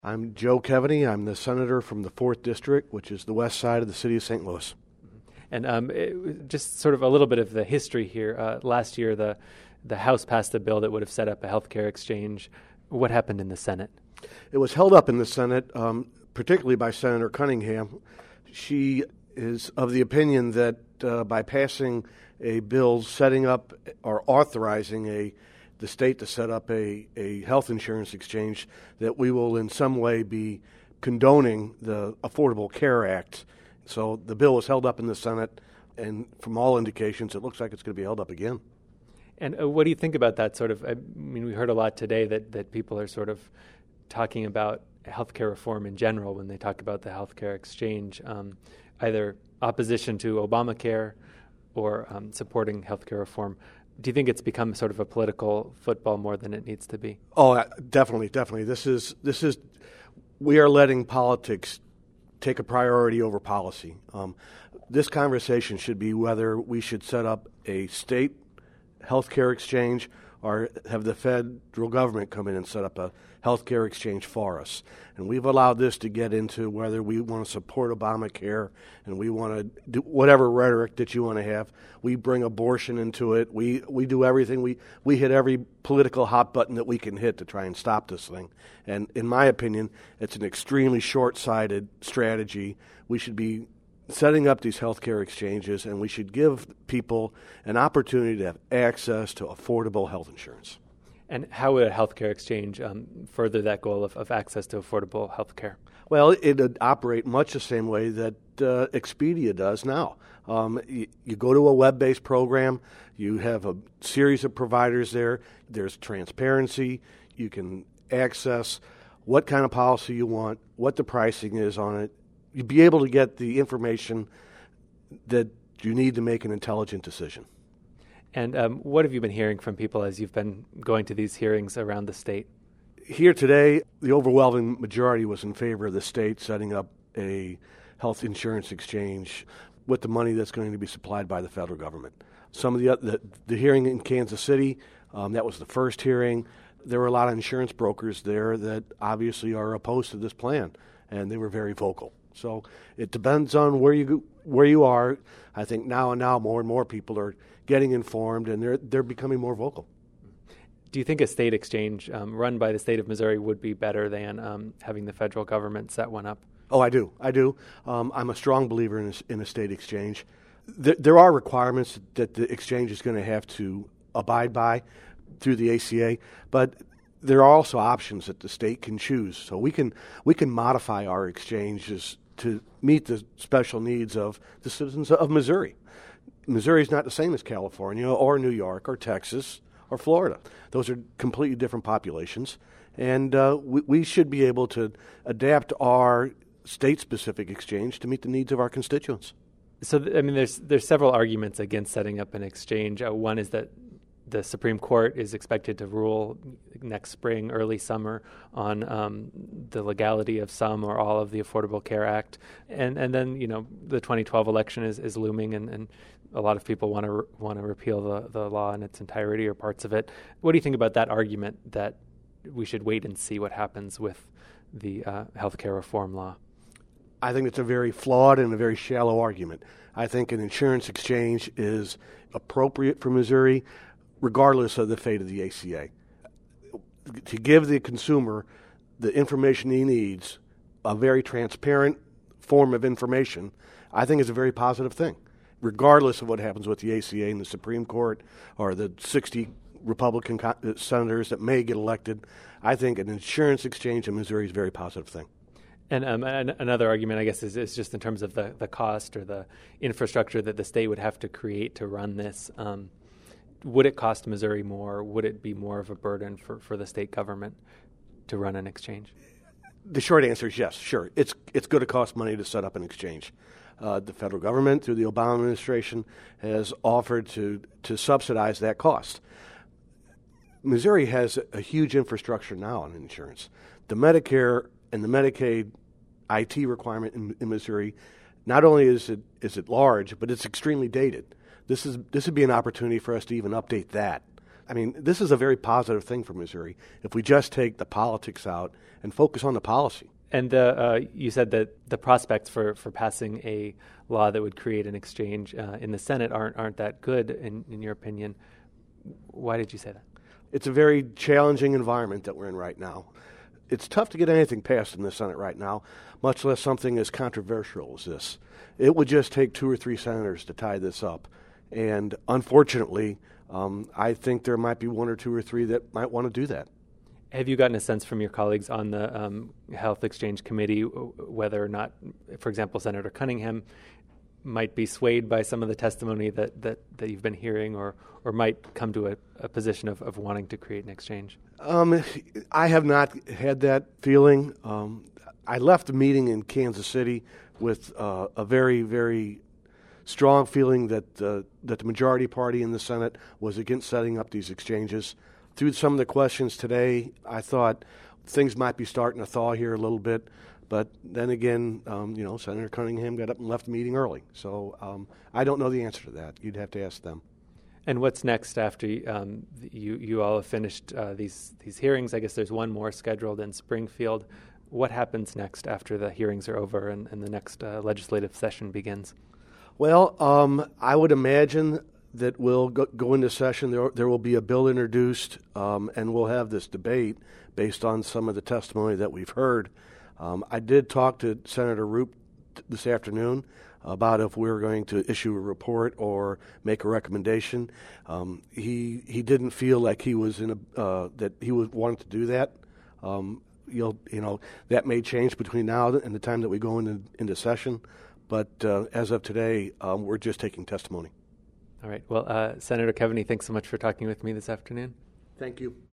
I'm Joe Keaveney. I'm the senator from the 4th District, which is the west side of the city of St. Louis. And just sort of a little bit of the history here. Last year, the House passed a bill that would have set up a healthcare exchange. What happened in the Senate? It was held up in the Senate, particularly by Senator Cunningham. She is of the opinion that by passing a bill setting up or authorizing the state to set up a health insurance exchange, that we will in some way be condoning the Affordable Care Act. So the bill was held up in the Senate, and from all indications, it looks like it's going to be held up again. And what do you think about that sort of, I mean, we heard a lot today that people are sort of talking about healthcare reform in general when they talk about the healthcare exchange, either opposition to Obamacare or supporting healthcare reform. Do you think it's become sort of a political football more than it needs to be? Oh, definitely. This is we are letting politics take a priority over policy. This conversation should be whether we should set up a state healthcare exchange or have the federal government come in and set up a healthcare exchange for us. And we've allowed this to get into whether we want to support Obamacare and we want to do whatever rhetoric that you want to have. We bring abortion into it. We do everything. We hit every political hot button that we can hit to try and stop this thing. And in my opinion, it's an extremely short-sighted strategy. We should be setting up these healthcare exchanges, and we should give people an opportunity to have access to affordable health insurance. And how would a healthcare exchange further that goal of access to affordable health care? Well, it would operate much the same way that Expedia does now. You go to a web-based program, you have a series of providers there, there's transparency, you can access what kind of policy you want, what the pricing is on it. You'd be able to get the information that you need to make an intelligent decision. And what have you been hearing from people as you've been going to these hearings around the state? Here today, the overwhelming majority was in favor of the state setting up a health insurance exchange with the money that's going to be supplied by the federal government. Some of the hearing in Kansas City, that was the first hearing. There were a lot of insurance brokers there that obviously are opposed to this plan, and they were very vocal. So it depends on where you are. I think now more and more people are getting informed, and they're becoming more vocal. Do you think a state exchange run by the state of Missouri would be better than having the federal government set one up? Oh, I do. I'm a strong believer in a state exchange. There are requirements that the exchange is going to have to abide by through the ACA, but there are also options that the state can choose. So we can modify our exchanges to meet the special needs of the citizens of Missouri. Missouri is not the same as California or New York or Texas or Florida. Those are completely different populations, and we should be able to adapt our state-specific exchange to meet the needs of our constituents. So, I mean, there's several arguments against setting up an exchange. One is that the Supreme Court is expected to rule next spring, early summer, on the legality of some or all of the Affordable Care Act. And then, the 2012 election is looming, and a lot of people want to repeal the law in its entirety or parts of it. What do you think about that argument that we should wait and see what happens with the healthcare reform law? I think it's a very flawed and a very shallow argument. I think an insurance exchange is appropriate for Missouri, regardless of the fate of the ACA. To give the consumer the information he needs, a very transparent form of information, I think is a very positive thing, regardless of what happens with the ACA in the Supreme Court or the 60 Republican senators that may get elected. I think an insurance exchange in Missouri is a very positive thing. And another argument, I guess, is just in terms of the cost or the infrastructure that the state would have to create to run this. Would it cost Missouri more? Would it be more of a burden for the state government to run an exchange? The short answer is yes, sure. It's going to cost money to set up an exchange. The federal government, through the Obama administration, has offered to subsidize that cost. Missouri has a huge infrastructure now in insurance. The Medicare and the Medicaid IT requirement in Missouri, not only is it large, but it's extremely dated. This would be an opportunity for us to even update that. I mean, this is a very positive thing for Missouri if we just take the politics out and focus on the policy. And you said that the prospects for passing a law that would create an exchange in the Senate aren't that good, in your opinion. Why did you say that? It's a very challenging environment that we're in right now. It's tough to get anything passed in the Senate right now, much less something as controversial as this. It would just take 2 or 3 senators to tie this up. And unfortunately, I think there might be 1 or 2 or 3 that might want to do that. Have you gotten a sense from your colleagues on the Health Exchange Committee whether or not, for example, Senator Cunningham might be swayed by some of the testimony that you've been hearing or might come to a position of wanting to create an exchange? I have not had that feeling. I left the meeting in Kansas City with a very, very strong feeling that the majority party in the Senate was against setting up these exchanges. Through some of the questions today, I thought things might be starting to thaw here a little bit. But then again, Senator Cunningham got up and left the meeting early. So I don't know the answer to that. You'd have to ask them. And what's next after you all have finished these hearings? I guess there's one more scheduled in Springfield. What happens next after the hearings are over and the next legislative session begins? Well, I would imagine that we'll go into session. There will be a bill introduced, and we'll have this debate based on some of the testimony that we've heard. I did talk to Senator Roop this afternoon about if we were going to issue a report or make a recommendation. He didn't feel like he was that he was wanting to do that. That may change between now and the time that we go into session. But as of today, we're just taking testimony. All right. Well, Senator Keaveney, thanks so much for talking with me this afternoon. Thank you.